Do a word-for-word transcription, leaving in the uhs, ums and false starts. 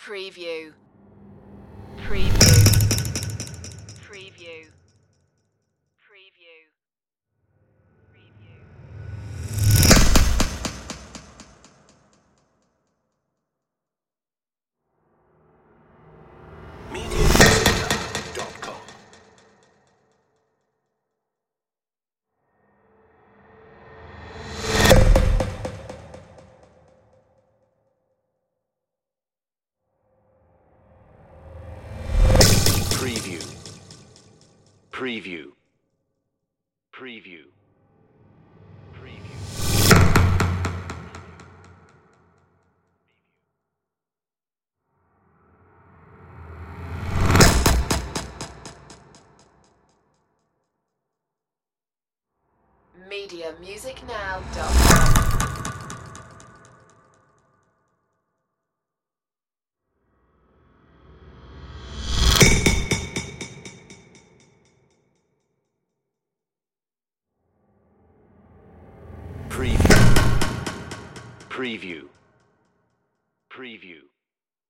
Preview. Preview. Preview. Preview. MediaMusic dot com. Preview. Preview. Preview. Preview. Media Music Now dot com. Preview. Preview. Preview.